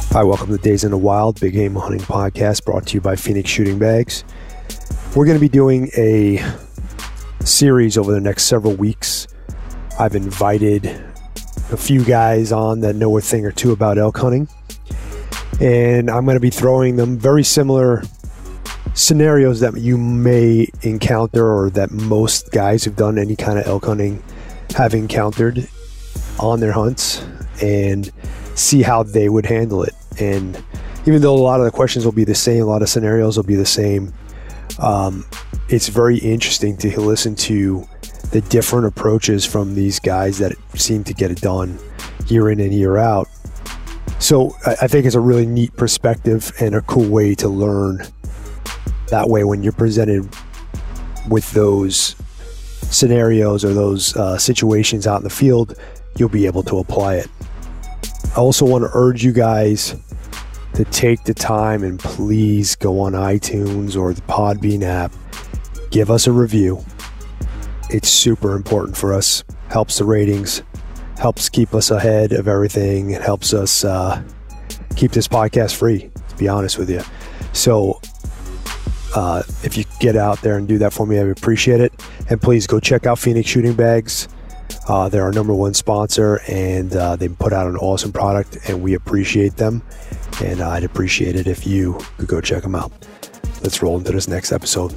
Hi, welcome to Days in the Wild, Big Game Hunting Podcast, brought to you by Phoenix Shooting Bags. We're going to be doing a series over the next several weeks. I've invited a few guys on that know a thing or two about elk hunting, and I'm going to be throwing them very similar scenarios that you may encounter or that most guys who've done any kind of elk hunting have encountered on their hunts, and see how they would handle it. And even though a lot of the questions will be the same, a lot of scenarios will be the same, it's very interesting to listen to the different approaches from these guys that seem to get it done year in and year out. So I think it's a really neat perspective and a cool way to learn. That way, when you're presented with those scenarios or those situations out in the field, you'll be able to apply it. I also want to urge you guys to take the time and please go on iTunes or the Podbean app. Give us a review. It's super important for us. Helps the ratings. Helps keep us ahead of everything. It helps us keep this podcast free, to be honest with you. So if you get out there and do that for me, I would appreciate it. And please go check out Phoenix Shooting Bags. They're our number one sponsor, and they put out an awesome product, and we appreciate them. And I'd appreciate it if you could go check them out. Let's roll into this next episode.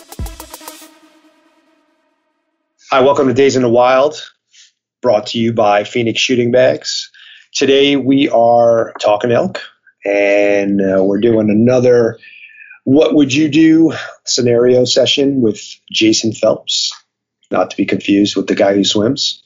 Hi, welcome to Days in the Wild, brought to you by Phoenix Shooting Bags. Today we are talking elk, and we're doing another What Would You Do scenario session with Jason Phelps, not to be confused with the guy who swims.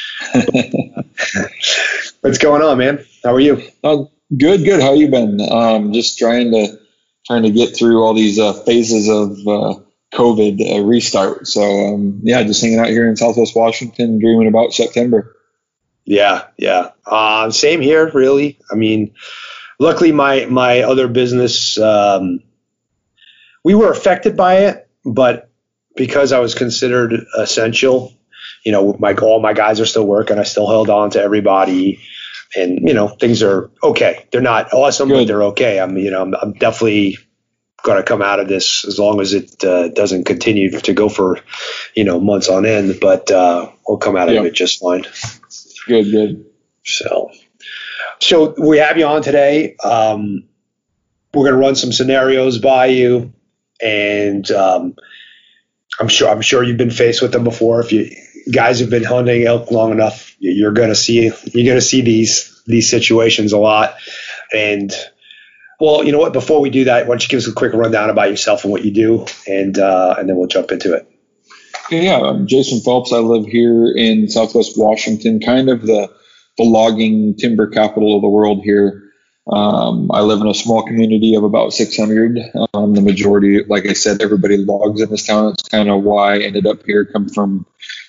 What's going on, man? How are you? Good. How you been? Just trying to get through all these phases of COVID restart. So just hanging out here in Southwest Washington, dreaming about September. Yeah. Same here, really. I mean, luckily my other business, we were affected by it, but because I was considered essential, all my guys are still working. I still held on to everybody, and things are okay. They're not awesome, but they're okay. I'm definitely going to come out of this as long as it doesn't continue to go for months on end. But we'll come out of it just fine. Good. So we have you on today. We're going to run some scenarios by you, and I'm sure you've been faced with them before. If you guys have been hunting elk long enough, you're going to see these situations a lot. And well, you know what? Before we do that, why don't you give us a quick rundown about yourself and what you do, and then we'll jump into it. Yeah, I'm Jason Phelps. I live here in Southwest Washington, kind of the logging timber capital of the world here. I live in a small community of about 600. The majority, like I said, everybody logs in this town. It's kind of why I ended up here. Come from,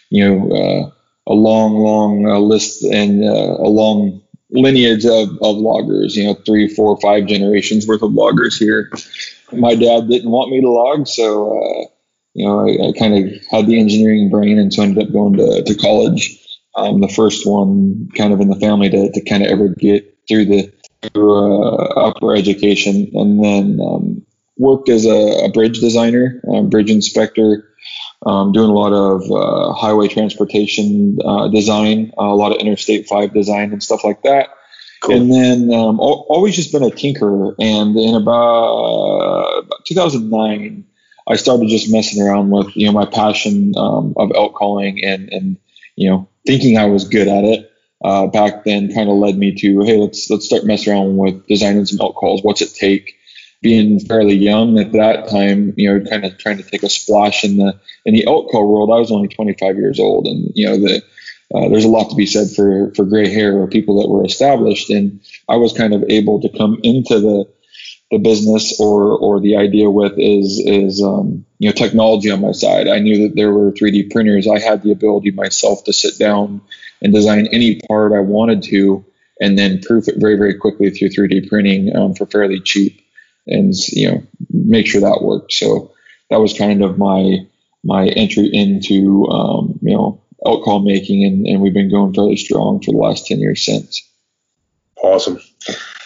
a long list and a long lineage of loggers. 3, 4, 5 generations worth of loggers here. My dad didn't want me to log, so I kind of had the engineering brain, and so I ended up going to college. The first one kind of in the family to kind of ever get through upper education, and then worked as a bridge designer, bridge inspector, doing a lot of highway transportation design, a lot of Interstate 5 design and stuff like that. Cool. And then always just been a tinkerer. And in about 2009, I started just messing around with my passion of elk calling and thinking I was good at it. Back then kind of led me to, hey, let's start messing around with designing some elk calls. What's it take? Being fairly young at that time, kind of trying to take a splash in the elk call world. I was only 25 years old, and there's a lot to be said for gray hair or people that were established. And I was kind of able to come into the business or the idea with is technology on my side. I knew that there were 3D printers. I had the ability myself to sit down and design any part I wanted to, and then proof it very, very quickly through 3D printing for fairly cheap, and make sure that worked. So that was kind of my entry into elk call making, and we've been going fairly strong for the last 10 years since. Awesome.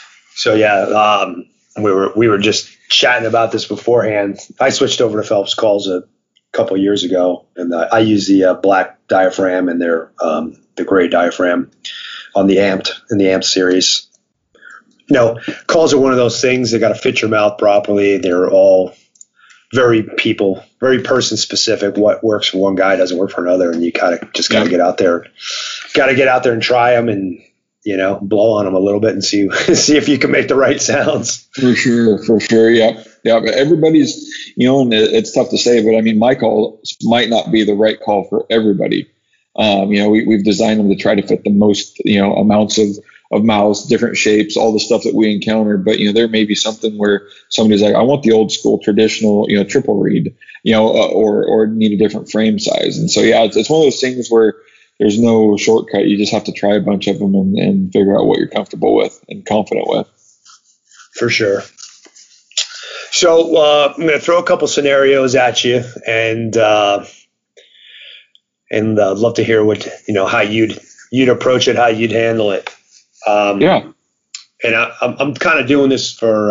So yeah, we were just chatting about this beforehand. I switched over to Phelps calls a couple of years ago, and I use the black diaphragm and the gray diaphragm on the Amped series. Calls are one of those things that got to fit your mouth properly. They're all very person specific. What works for one guy doesn't work for another, and you got to get out there and try them and blow on them a little bit and see if you can make the right sounds. For sure. Yeah. But everybody's, and it's tough to say, but I mean, my call might not be the right call for everybody. We've designed them to try to fit the most, amounts of mouths, different shapes, all the stuff that we encounter. But, there may be something where somebody's like, I want the old school traditional, triple reed, or need a different frame size. And so, yeah, it's one of those things where there's no shortcut. You just have to try a bunch of them and figure out what you're comfortable with and confident with. For sure. So I'm going to throw a couple scenarios at you, and I'd love to hear what how you'd approach it, how you'd handle it. And I'm kind of doing this for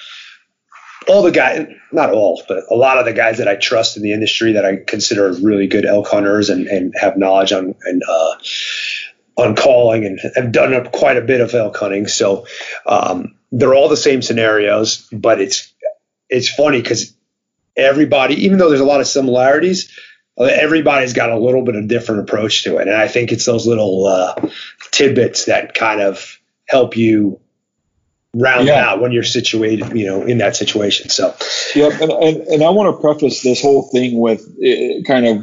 all the guys, not all, but a lot of the guys that I trust in the industry that I consider really good elk hunters and have knowledge on calling and have done quite a bit of elk hunting. So they're all the same scenarios, but it's funny because everybody, even though there's a lot of similarities, everybody's got a little bit of different approach to it. And I think it's those little tidbits that kind of help you round out when you're situated, in that situation. So, and I want to preface this whole thing with kind of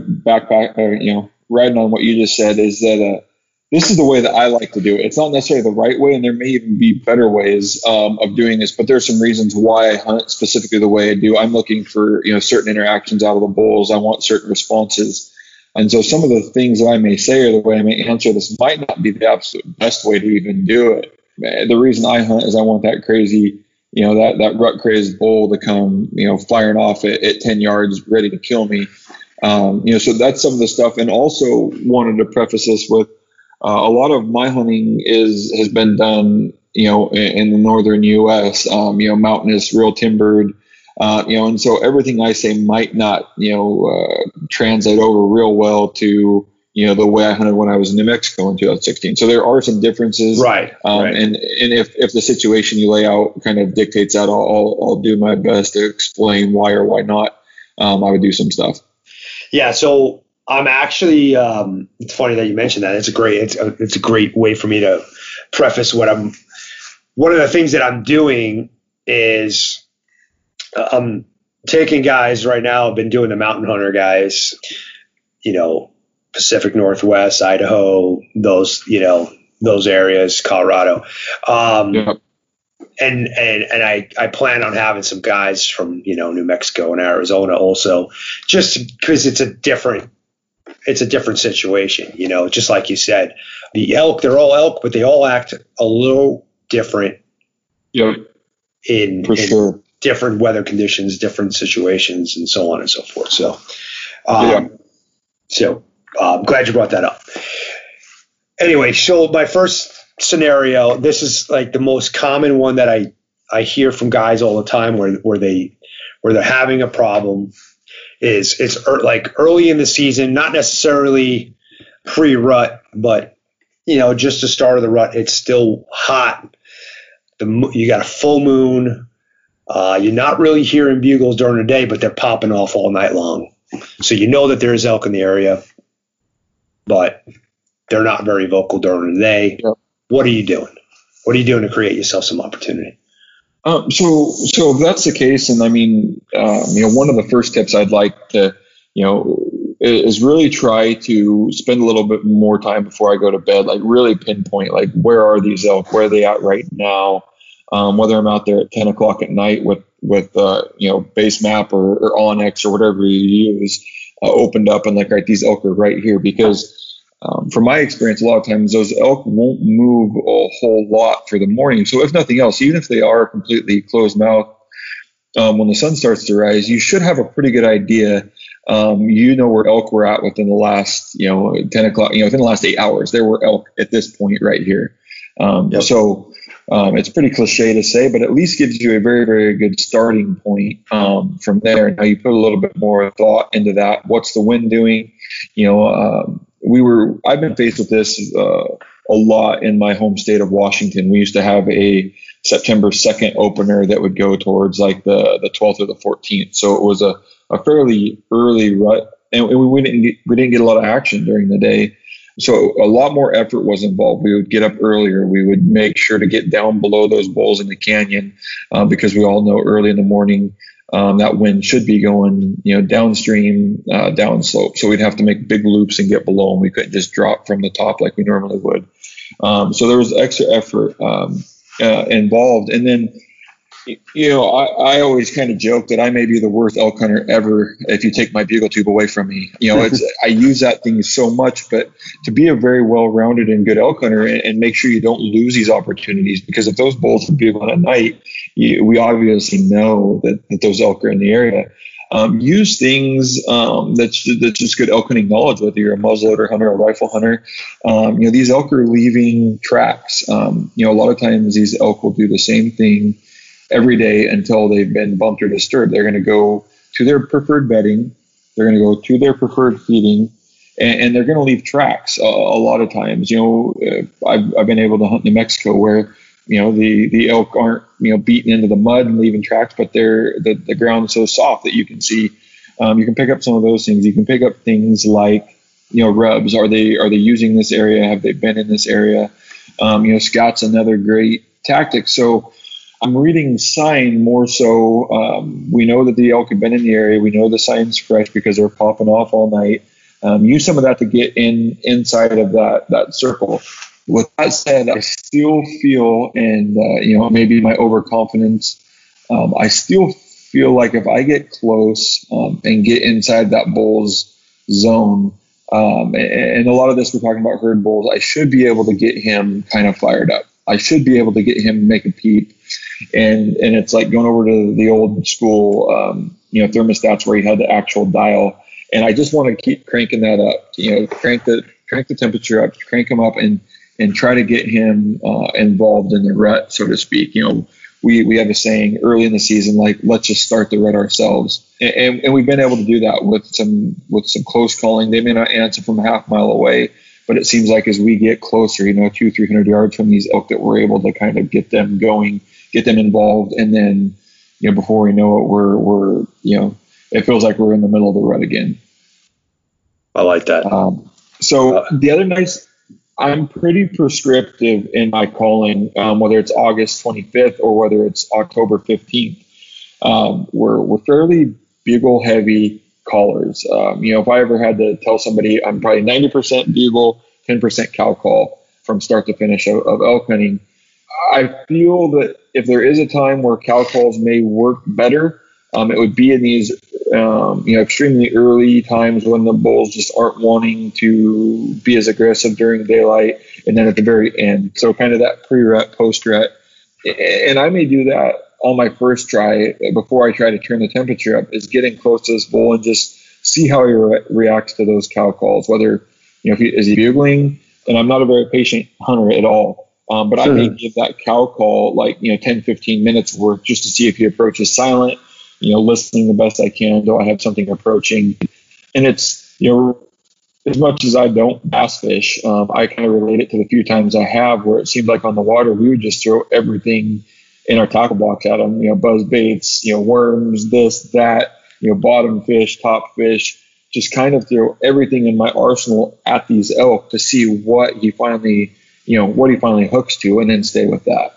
riding on what you just said, is that this is the way that I like to do it. It's not necessarily the right way, and there may even be better ways of doing this, but there's some reasons why I hunt specifically the way I do. I'm looking for certain interactions out of the bulls. I want certain responses. And so some of the things that I may say or the way I may answer this might not be the absolute best way to even do it. The reason I hunt is I want that crazy, that rut crazed bull to come, firing off at 10 yards, ready to kill me. So that's some of the stuff. And also wanted to preface this with a lot of my hunting has been done, in the northern U.S., mountainous, real timbered, and so everything I say might not, translate over real well to, the way I hunted when I was in New Mexico in 2016. So there are some differences. Right. And if the situation you lay out kind of dictates that, I'll do my best to explain why or why not I would do some stuff. Yeah. So I'm actually, it's funny that you mentioned that. It's a great way for me to preface one of the things that I'm doing is I'm taking guys right now. I've been doing the mountain hunter guys, Pacific Northwest, Idaho, those areas, Colorado. And I plan on having some guys from, New Mexico and Arizona also, just because it's a different situation, just like you said, the elk, they're all elk, but they all act a little different in different weather conditions, different situations, and so on and so forth. So, I'm glad you brought that up. Anyway, so my first scenario, this is like the most common one that I hear from guys all the time where they're having a problem. It's like early in the season, not necessarily pre-rut, but just the start of the rut. It's still hot. You got a full moon. You're not really hearing bugles during the day, but they're popping off all night long. So that there's elk in the area, but they're not very vocal during the day. Yep. What are you doing? What are you doing to create yourself some opportunity? So if that's the case, and I mean, one of the first tips I'd like to, is really try to spend a little bit more time before I go to bed, like really pinpoint, like where are these elk, where are they at right now? Whether I'm out there at 10 o'clock at night with base map or Onyx or whatever you use opened up and like, right, these elk are right here, because from my experience, a lot of times those elk won't move a whole lot for the morning. So if nothing else, even if they are completely closed mouth, when the sun starts to rise, you should have a pretty good idea. Where elk were at within the last, 10 o'clock, within the last 8 hours, there were elk at this point right here. Yep. So It's pretty cliche to say, but at least gives you a very, very good starting point from there. Now you put a little bit more thought into that. What's the wind doing? I've been faced with this a lot in my home state of Washington. We used to have a September 2nd opener that would go towards like the 12th or the 14th. So it was a fairly early rut, and we didn't get a lot of action during the day. So a lot more effort was involved. We would get up earlier. We would make sure to get down below those bowls in the canyon because we all know early in the morning that wind should be going, downstream, downslope. So we'd have to make big loops and get below, and we couldn't just drop from the top like we normally would. So there was extra effort involved. And then, I always kind of joke that I may be the worst elk hunter ever if you take my bugle tube away from me. I use that thing so much, but to be a very well-rounded and good elk hunter and make sure you don't lose these opportunities, because if those bulls are bugling at night, we obviously know that those elk are in the area. Use things that's just good elk hunting knowledge, whether you're a muzzleloader hunter or a rifle hunter. These elk are leaving tracks. A lot of times these elk will do the same thing every day until they've been bumped or disturbed. They're going to go to their preferred bedding. They're going to go to their preferred feeding, and they're going to leave tracks a lot of times. I've been able to hunt New Mexico where, the elk aren't, beaten into the mud and leaving tracks, but the ground is so soft that you can see, you can pick up some of those things. You can pick up things like, rubs. Are they using this area? Have they been in this area? Scout's another great tactic. So I'm reading sign more so. We know that the elk have been in the area. We know the sign's fresh because they're popping off all night. Use some of that to get inside of that circle. With that said, I still feel, and maybe my overconfidence, I still feel like if I get close and get inside that bull's zone, and a lot of this we're talking about herd bulls, I should be able to get him kind of fired up. I should be able to get him to make a peep. And it's like going over to the old school, thermostats where you had the actual dial. And I just want to keep cranking that up, crank the temperature up, crank him up and try to get him involved in the rut, so to speak. We have a saying early in the season, like, let's just start the rut ourselves. And we've been able to do that with some close calling. They may not answer from a half mile away, but it seems like as we get closer, 200-300 yards from these elk, that we're able to kind of get them going, get them involved. And then, before we know it, we're it feels like we're in the middle of the rut again. I like that. The other nice, I'm pretty prescriptive in my calling, whether it's August 25th or whether it's October 15th. We're fairly bugle heavy callers. If I ever had to tell somebody, I'm probably 90% bugle, 10% cow call from start to finish of elk hunting. I feel that if there is a time where cow calls may work better, it would be in these extremely early times when the bulls just aren't wanting to be as aggressive during daylight, and then at the very end. So kind of that pre-rut, post-rut. And I may do that on my first try before I try to turn the temperature up, is getting close to this bull and just see how he reacts to those cow calls, whether, is he bugling? And I'm not a very patient hunter at all. But I may give that cow call 10, 15 minutes worth just to see if he approaches silent, listening the best I can. Do I have something approaching? And it's, as much as I don't bass fish, I kind of relate it to the few times I have where it seemed like on the water, we would just throw everything in our tackle box at them, buzz baits, worms, this, that, bottom fish, top fish, just kind of throw everything in my arsenal at these elk to see what he finally hooks to, and then stay with that.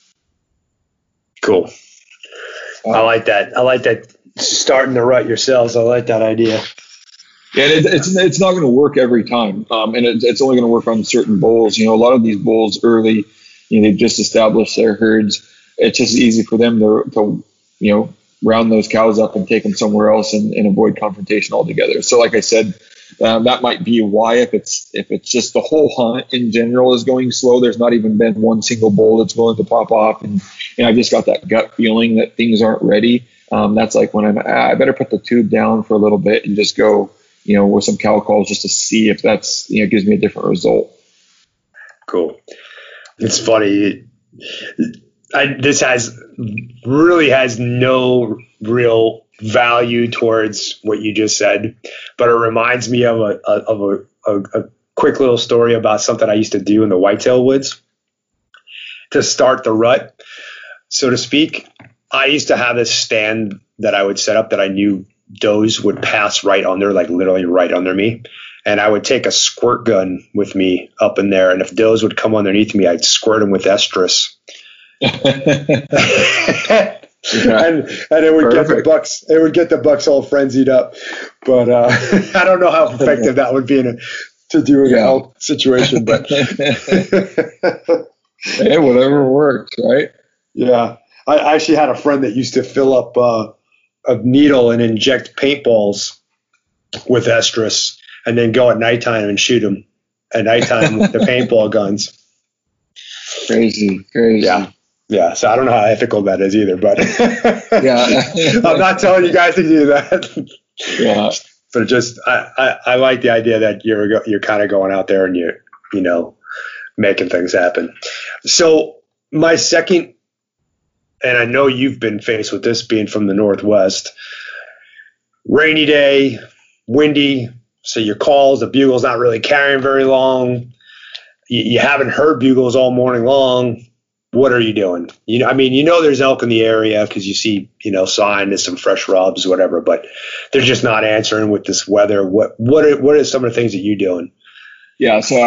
Cool. I like that. I like that. Starting the rut yourselves. I like that idea. Yeah, it's not going to work every time, and it's only going to work on certain bulls. A lot of these bulls early, they've just established their herds. It's just easy for them to round those cows up and take them somewhere else and avoid confrontation altogether. So, like I said, that might be why if it's just the whole hunt in general is going slow, there's not even been one single bull that's willing to pop off, and I just got that gut feeling that things aren't ready. That's like when I better put the tube down for a little bit and just go, with some cow calls just to see if that's, gives me a different result. Cool. It's funny. this has no real value towards what you just said, but it reminds me of a quick little story about something I used to do in the whitetail woods to start the rut, so to speak. I used to have this stand that I would set up that I knew does would pass right under, like literally right under me. And I would take a squirt gun with me up in there. And if does would come underneath me, I'd squirt them with estrus. And it would get the bucks. It would get the bucks all frenzied up. But I don't know how effective that would be in a elk situation. But hey, whatever works, right? Yeah, I actually had a friend that used to fill up a needle and inject paintballs with estrus, and then go at nighttime and shoot them at nighttime with the paintball guns. Crazy. Yeah. So I don't know how ethical that is either, but yeah, I'm not telling you guys to do that. Yeah. But just I like the idea that you're kind of going out there and you're making things happen. So my second, and I know you've been faced with this being from the Northwest, rainy day, windy. So your calls, the bugle's not really carrying very long. You haven't heard bugles all morning long. What are you doing? There's elk in the area because you see, sign, there's some fresh rubs, whatever, but they're just not answering with this weather. What are some of the things that you're doing? Yeah. So,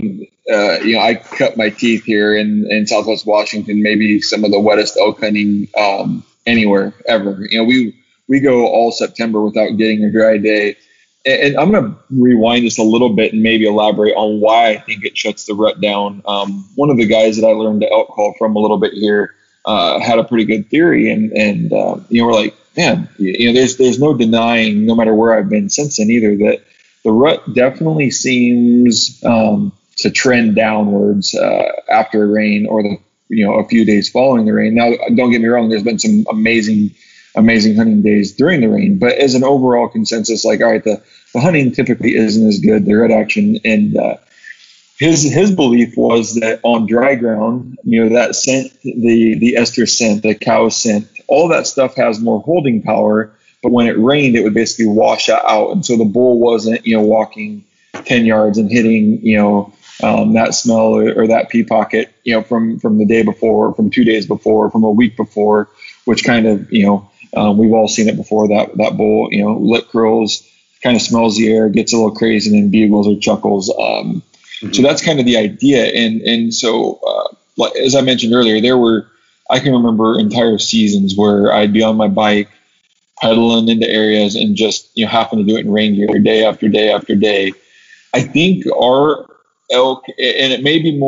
I cut my teeth here in Southwest Washington, maybe some of the wettest elk hunting anywhere ever. We go all September without getting a dry day. And I'm going to rewind this a little bit and maybe elaborate on why I think it shuts the rut down. One of the guys that I learned to elk call from a little bit here had a pretty good theory, and we're like, man, there's no denying, no matter where I've been since then either, that the rut definitely seems to trend downwards after rain or a few days following the rain. Now, don't get me wrong, there's been some amazing hunting days during the rain, but as an overall consensus, like, all right, the hunting typically isn't as good, the rut action. And his belief was that on dry ground, that scent, the ester scent, the cow scent, all that stuff has more holding power, but when it rained, it would basically wash out. And so the bull wasn't, walking 10 yards and hitting, that smell or that pea pocket, from the day before, from 2 days before, from a week before, which kind of, we've all seen it before, that bull, lip curls, kind of smells the air, gets a little crazy, and then bugles or chuckles. So that's kind of the idea. And so, as I mentioned earlier, I can remember entire seasons where I'd be on my bike, pedaling into areas and just, happen to do it in rain gear day after day after day. I think our elk, and it may be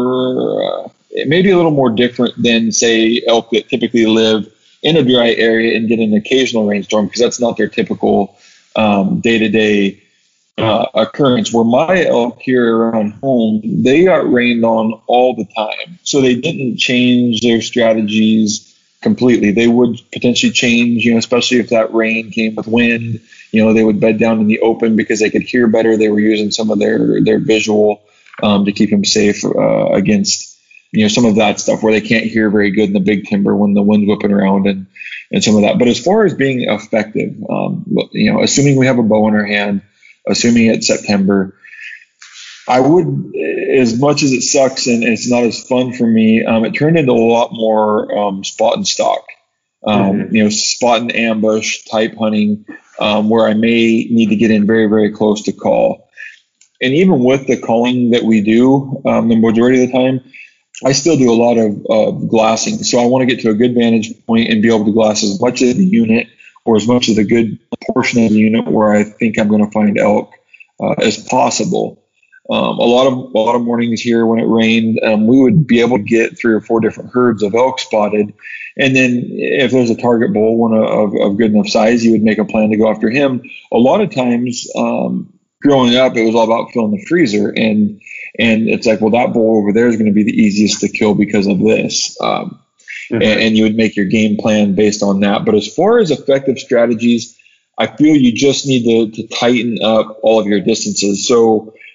a little more different than, say, elk that typically live in a dry area and get an occasional rainstorm, because that's not their typical day-to-day occurrence. Where my elk here around home, they got rained on all the time. So they didn't change their strategies completely. They would potentially change, especially if that rain came with wind, they would bed down in the open because they could hear better. They were using some of their visual to keep them safe against some of that stuff where they can't hear very good in the big timber when the wind's whipping around and some of that. But as far as being effective, assuming we have a bow in our hand, assuming it's September, I would, as much as it sucks and it's not as fun for me, it turned into a lot more spot and stalk, spot and ambush type hunting, where I may need to get in very, very close to call. And even with the calling that we do, the majority of the time, I still do a lot of glassing. So I want to get to a good vantage point and be able to glass as much of the unit or as much of the good portion of the unit where I think I'm going to find elk as possible. A lot of mornings here when it rained, we would be able to get 3 or 4 different herds of elk spotted. And then if there's a target bull, one of good enough size, you would make a plan to go after him. A lot of times, growing up, it was all about filling the freezer. And it's like, well, that bull over there is going to be the easiest to kill because of this. And you would make your game plan based on that. But as far as effective strategies, I feel you just need to tighten up all of your distances. So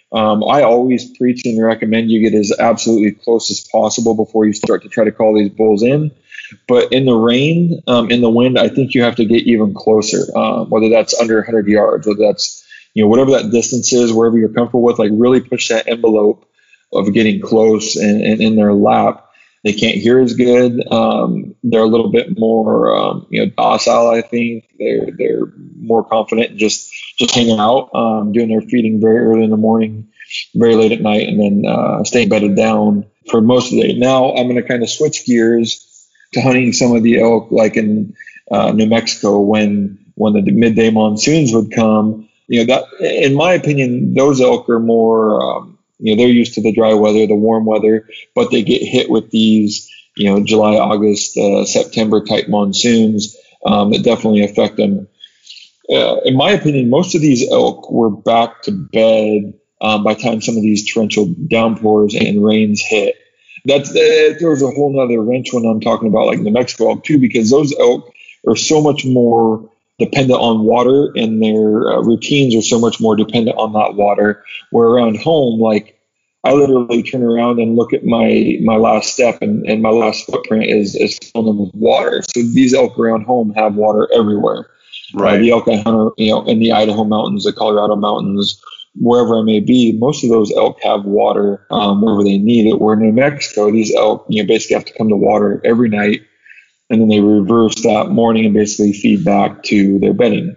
I always preach and recommend you get as absolutely close as possible before you start to try to call these bulls in. But in the rain, in the wind, I think you have to get even closer, whether that's under 100 yards, whether that's, whatever that distance is, wherever you're comfortable with, like really push that envelope of getting close and in their lap. They can't hear as good. They're a little bit more, docile. I think they're more confident in just hanging out, doing their feeding very early in the morning, very late at night, and then staying bedded down for most of the day. Now I'm going to kind of switch gears to hunting some of the elk, like in New Mexico, when the midday monsoons would come. That, in my opinion, those elk are more. They're used to the dry weather, the warm weather, but they get hit with these, July, August, September type monsoons that definitely affect them. In my opinion, most of these elk were back to bed by the time some of these torrential downpours and rains hit. There's a whole nother wrench when I'm talking about like New Mexico elk too, because those elk are so much more dependent on water, and their routines are so much more dependent on that water. Where around home, like I literally turn around and look at my last step, and my last footprint is filled with water. So these elk around home have water everywhere. Right. The elk I hunt, in the Idaho mountains, the Colorado mountains, wherever I may be, most of those elk have water wherever they need it. Where in New Mexico, these elk, basically have to come to water every night, and then they reverse that morning and basically feed back to their bedding.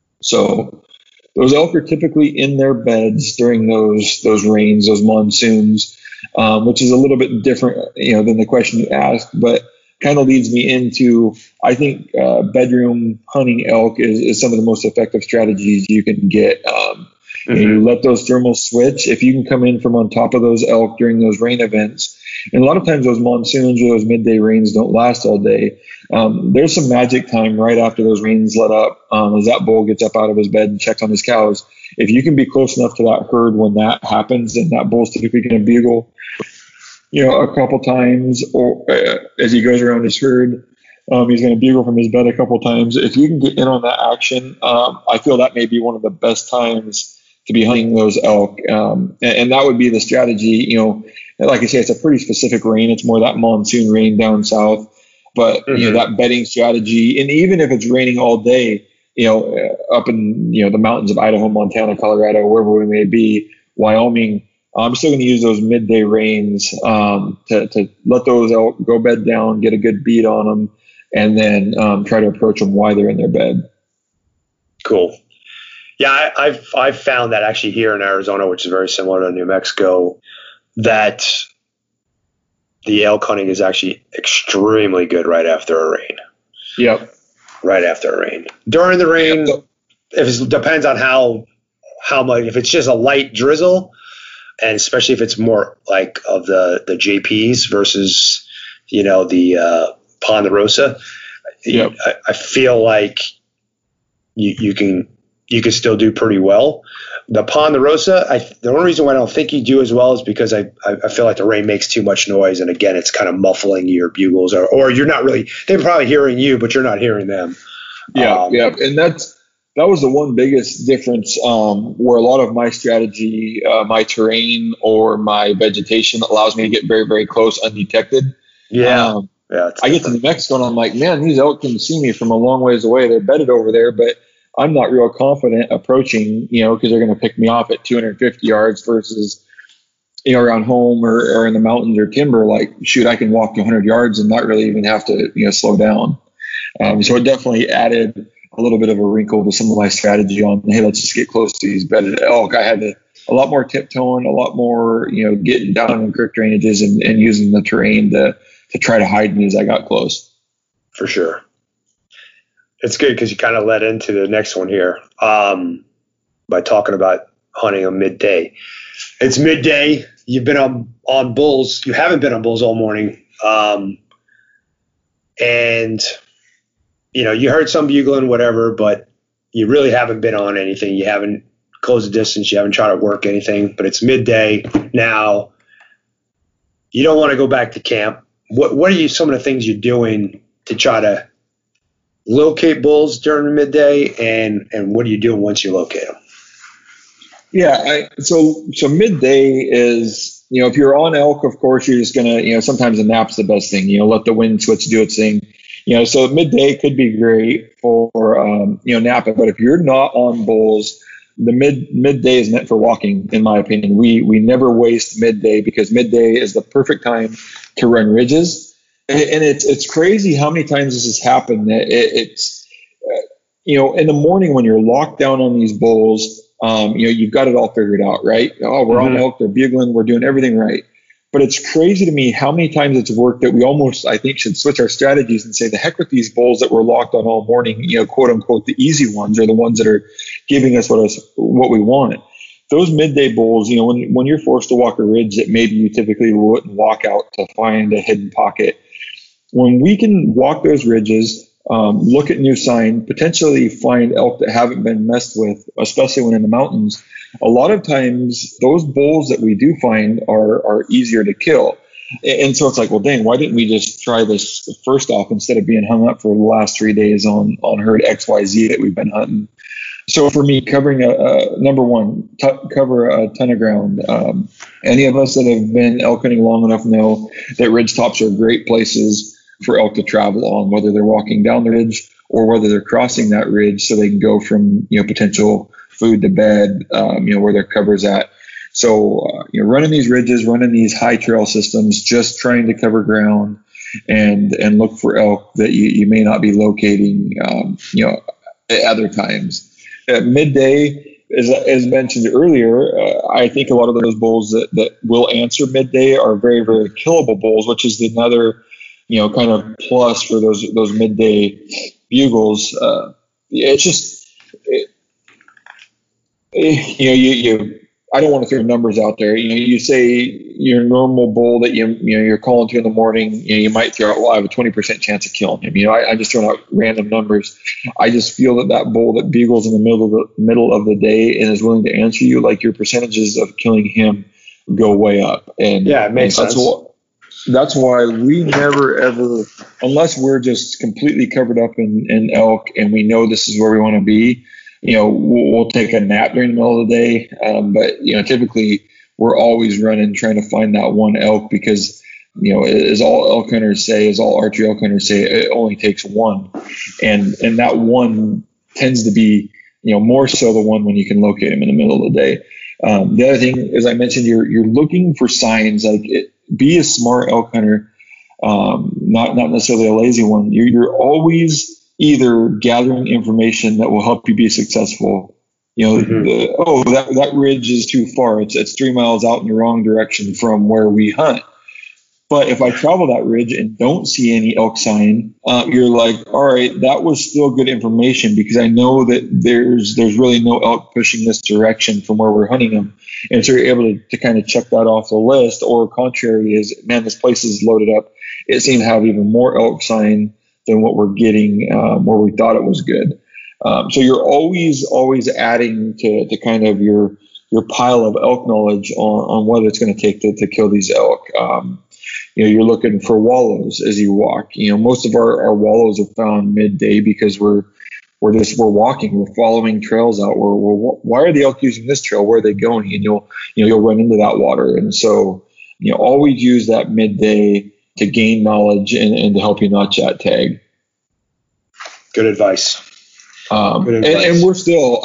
So those elk are typically in their beds during those rains, those monsoons, which is a little bit different, than the question you asked, but kind of leads me into, I think bedroom hunting elk is some of the most effective strategies you can get. You let those thermals switch. If you can come in from on top of those elk during those rain events, and a lot of times those monsoons or those midday rains don't last all day. There's some magic time right after those rains let up, as that bull gets up out of his bed and checks on his cows. If you can be close enough to that herd when that happens, and that bull's typically going to bugle, a couple times, or as he goes around his herd, he's going to bugle from his bed a couple times. If you can get in on that action, I feel that may be one of the best times to be hunting those elk. And that would be the strategy. Like I say, it's a pretty specific rain. It's more that monsoon rain down south, but that bedding strategy. And even if it's raining all day, up in, the mountains of Idaho, Montana, Colorado, wherever we may be, Wyoming, I'm still going to use those midday rains to let those elk go bed down, get a good beat on them, and then try to approach them while they're in their bed. Cool. Yeah, I've found that actually here in Arizona, which is very similar to New Mexico, that the elk hunting is actually extremely good right after a rain. Yep. Right after a rain. During the rain, it depends on how much. If it's just a light drizzle, and especially if it's more like of the JPs versus, the Ponderosa, yep. I feel like you can still do pretty well. The Ponderosa, the only reason why I don't think you do as well is because I feel like the rain makes too much noise, and again, it's kind of muffling your bugles, or you're not really. They're probably hearing you, but you're not hearing them. Yeah, and that was the one biggest difference where a lot of my strategy, my terrain or my vegetation allows me to get very, very close undetected. Yeah. I get to New Mexico and I'm like, man, these elk can see me from a long ways away. They're bedded over there, but I'm not real confident approaching, because they're going to pick me off at 250 yards versus, around home or in the mountains or timber. Like, shoot, I can walk 200 yards and not really even have to, slow down. So it definitely added a little bit of a wrinkle to some of my strategy on, hey, let's just get close to these bedded elk. I had a lot more tiptoeing, a lot more, getting down in creek drainages and using the terrain to try to hide me as I got close. For sure. It's good because you kind of led into the next one here by talking about hunting on midday. It's midday. You've been on bulls. You haven't been on bulls all morning. And, you heard some bugling, whatever, but you really haven't been on anything. You haven't closed the distance. You haven't tried to work anything. But it's midday now. You don't want to go back to camp. What are some of the things you're doing to try to locate bulls during the midday, and what are you doing once you locate them? Yeah. So midday is, if you're on elk, of course, you're just going to, sometimes a nap's the best thing, let the wind switch do its thing. So midday could be great for, napping. But if you're not on bulls, the midday is meant for walking, in my opinion. We never waste midday, because midday is the perfect time to run ridges. And it's crazy how many times this has happened. It's in the morning when you're locked down on these bulls, you've got it all figured out, right? Oh, we're on elk, they're bugling, we're doing everything right. But it's crazy to me how many times it's worked that we almost, I think, should switch our strategies and say, the heck with these bulls that we're locked on all morning, quote unquote, the easy ones, are the ones that are giving us what we want. Those midday bulls, when you're forced to walk a ridge that maybe you typically wouldn't walk out to find a hidden pocket, when we can walk those ridges, look at new sign, potentially find elk that haven't been messed with, especially when in the mountains, a lot of times those bulls that we do find are easier to kill. And so it's like, well, dang, why didn't we just try this first off instead of being hung up for the last 3 days on herd XYZ that we've been hunting? So for me, covering number one, cover a ton of ground. Any of us that have been elk hunting long enough know that ridge tops are great places for elk to travel on, whether they're walking down the ridge or whether they're crossing that ridge so they can go from, potential food to bed, where their cover's at. So, running these ridges, running these high trail systems, just trying to cover ground and look for elk that you may not be locating, at other times. At midday, as mentioned earlier, I think a lot of those bulls that will answer midday are very, very killable bulls, which is another kind of plus for those midday bugles. It's just, I don't want to throw numbers out there. You say your normal bull that you're calling to in the morning, you might throw out, well, I have a 20% chance of killing him. I just throw out random numbers. I just feel that bull that bugles in the middle of the day and is willing to answer you, like, your percentages of killing him go way up. And yeah, it makes sense. That's why we never, ever, unless we're just completely covered up in elk and we know this is where we want to be, we'll take a nap during the middle of the day. But typically we're always running, trying to find that one elk, because, as all elk hunters say, as all archery elk hunters say, it only takes one. And that one tends to be, more so the one when you can locate him in the middle of the day. The other thing, as I mentioned, you're looking for signs, like be a smart elk hunter, not necessarily a lazy one. You're always either gathering information that will help you be successful. That ridge is too far. It's 3 miles out in the wrong direction from where we hunt. But if I travel that ridge and don't see any elk sign, you're like, all right, that was still good information, because I know that there's really no elk pushing this direction from where we're hunting them. And so you're able to kind of check that off the list. Or contrary is, man, this place is loaded up. It seems to have even more elk sign than what we're getting where we thought it was good. So you're always adding to kind of your pile of elk knowledge on what it's going to take to kill these elk. You're looking for wallows as you walk. Most of our wallows are found midday because we're walking, we're following trails out. Why are the elk using this trail? Where are they going? And you'll run into that water. And so, always use that midday to gain knowledge and to help you notch that tag. Good advice. And we're still,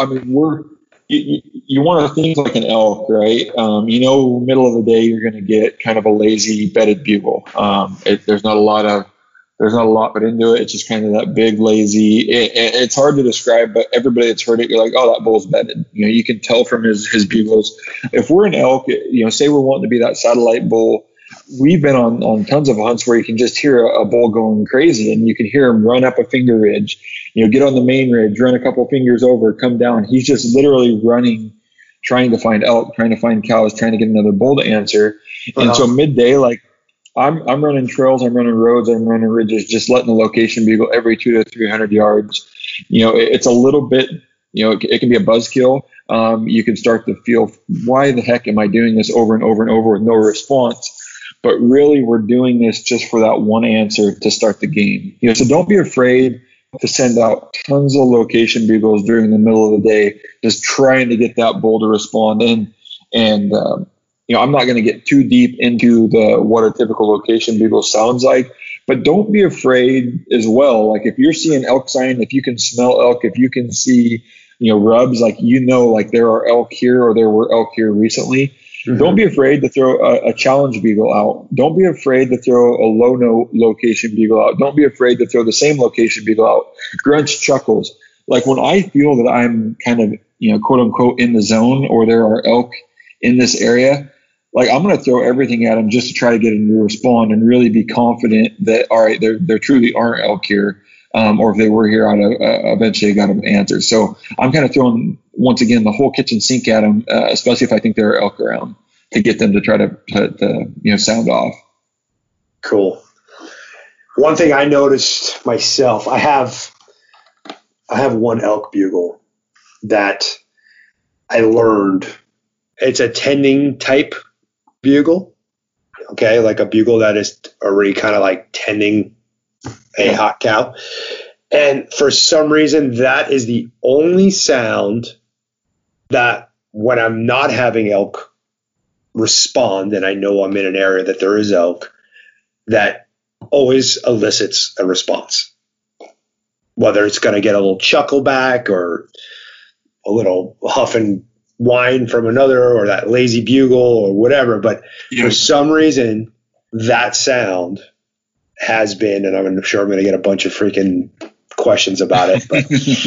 you want to think like an elk, right? Middle of the day, you're going to get kind of a lazy bedded bugle. There's not a lot put into it. It's just kind of that big, lazy, it's hard to describe, but everybody that's heard it, you're like, oh, that bull's bedded. You can tell from his bugles. If we're an elk, say we're wanting to be that satellite bull, we've been on tons of hunts where you can just hear a bull going crazy, and you can hear him run up a finger ridge, get on the main ridge, run a couple fingers over, come down. He's just literally running, trying to find elk, trying to find cows, trying to get another bull to answer. And so midday, like I'm running trails, I'm running roads, I'm running ridges, just letting the location bugle every 200 to 300 yards. It's a little bit, it can be a buzzkill. You can start to feel, why the heck am I doing this over and over and over with no response? But really, we're doing this just for that one answer to start the game. So don't be afraid to send out tons of location bugles during the middle of the day, just trying to get that bull to respond in. And I'm not going to get too deep into what a typical location bugle sounds like, but don't be afraid as well. Like if you're seeing elk sign, if you can smell elk, if you can see, rubs, like, like there are elk here or there were elk here recently. Mm-hmm. Don't be afraid to throw a challenge bugle out. Don't be afraid to throw a low location bugle out. Don't be afraid to throw the same location bugle out. Grunts, chuckles. Like when I feel that I'm kind of, quote unquote, in the zone or there are elk in this area, like I'm going to throw everything at them just to try to get them to respond and really be confident that, all right, there truly aren't elk here. Or if they were here, I'd eventually got them answered. So I'm kind of throwing, once again, the whole kitchen sink at them, especially if I think there are elk around, to get them to try to sound off. Cool. One thing I noticed myself, I have one elk bugle that I learned. It's a tending type bugle. Okay, like a bugle that is already kind of like tending a hot cow. And for some reason, that is the only sound that when I'm not having elk respond, and I know I'm in an area that there is elk, that always elicits a response. Whether it's going to get a little chuckle back or a little huff and whine from another or that lazy bugle or whatever. But for some reason, that sound has been, and I'm sure I'm going to get a bunch of freaking questions about it, but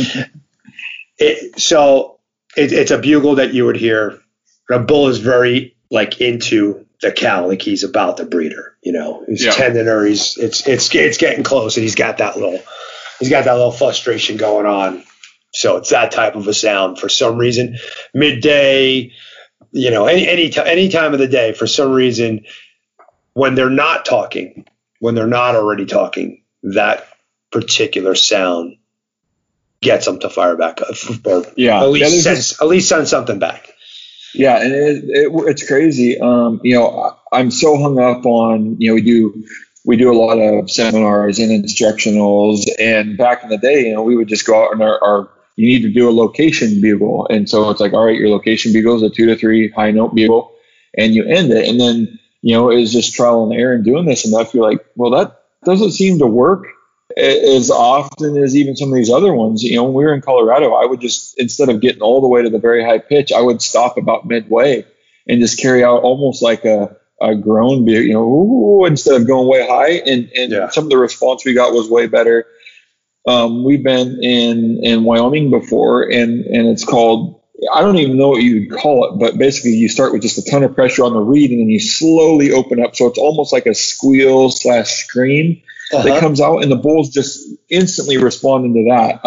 it's a bugle that you would hear. A bull is very like into the cow, like he's about to breed her, he's tending her. It's getting close, and he's got that little frustration going on. So it's that type of a sound for some reason. Midday, any time of the day, for some reason, when they're not talking, when they're not already talking, that particular sound gets them to fire back up, or at least send something back. Yeah, and it's crazy. I'm so hung up on, we do a lot of seminars and instructionals, and back in the day, we would just go out and you need to do a location bugle, and so it's like, all right, your location bugle is a 2 to 3 high note bugle, and you end it, and then it's just trial and error and doing this enough. You're like, well, that doesn't seem to work as often as even some of these other ones. When we were in Colorado, I would just, instead of getting all the way to the very high pitch, I would stop about midway and just carry out almost like a groan, instead of going way high. And some of the response we got was way better. We've been in Wyoming before, and it's called, I don't even know what you would call it, but basically you start with just a ton of pressure on the reed, and then you slowly open up. So it's almost like a squeal / scream that comes out, and the bulls just instantly respond into that.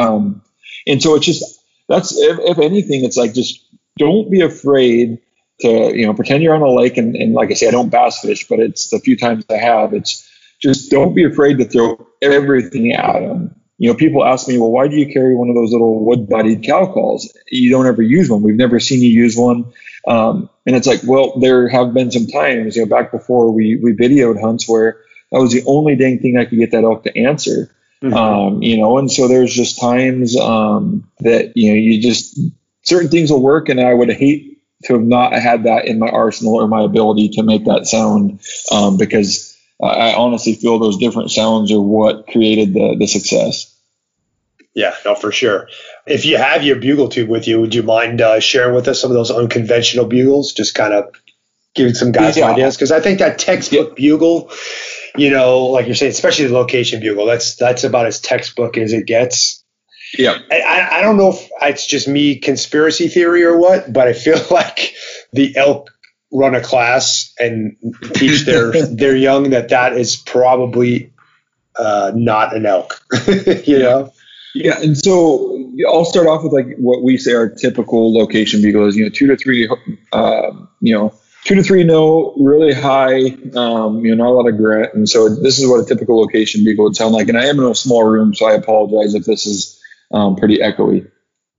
And so it's just, that's, if anything, it's like, just don't be afraid to, pretend you're on a lake. And like I say, I don't bass fish, but it's the few times I have, it's just, don't be afraid to throw everything at them. People ask me, well, why do you carry one of those little wood-bodied cow calls? You don't ever use one. We've never seen you use one. And it's like, well, there have been some times, back before we videoed hunts where that was the only dang thing I could get that elk to answer. Mm-hmm. And so there's just times that, you just, certain things will work, and I would hate to have not had that in my arsenal or my ability to make that sound, because I honestly feel those different sounds are what created the success. Yeah, no, for sure. If you have your bugle tube with you, would you mind sharing with us some of those unconventional bugles? Just kind of giving some guys some ideas, because I think that textbook bugle, like you're saying, especially the location bugle, that's about as textbook as it gets. Yeah. I don't know if it's just me conspiracy theory or what, but I feel like the elk run a class and teach their young that is probably not an elk, Yeah, and so I'll start off with like what we say our typical location bugle is, 2 to 3, 2 to 3 note, really high, not a lot of grit. And so this is what a typical location bugle would sound like. And I am in a small room, so I apologize if this is pretty echoey.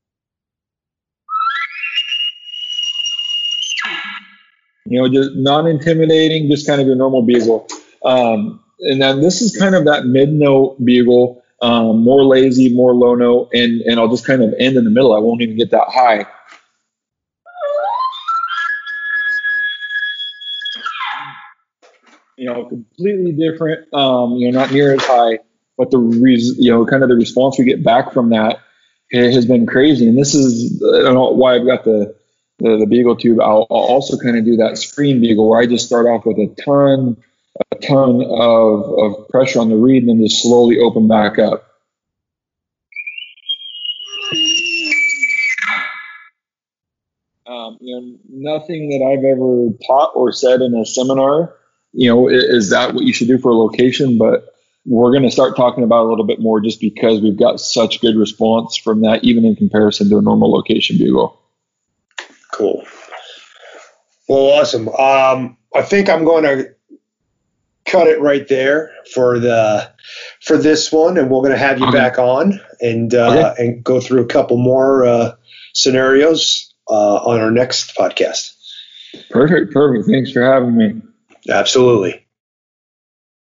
Just non-intimidating, just kind of your normal bugle. And then this is kind of that mid-note bugle. more lazy, more low note, and I'll just kind of end in the middle. I won't even get that high. Completely different, not near as high, but kind of the response we get back from that has been crazy. And this is, I don't know why I've got the Beagle tube. I'll also kind of do that screen Beagle where I just start off with a ton of pressure on the reed and then just slowly open back up. Nothing that I've ever taught or said in a seminar, is that what you should do for a location? But we're going to start talking about it a little bit more just because we've got such good response from that, even in comparison to a normal location bugle. Cool. Well, awesome. I think I'm going to cut it right there for this one, and we're going to have you back on and go through a couple more scenarios on our next podcast. Perfect. Thanks for having me. Absolutely.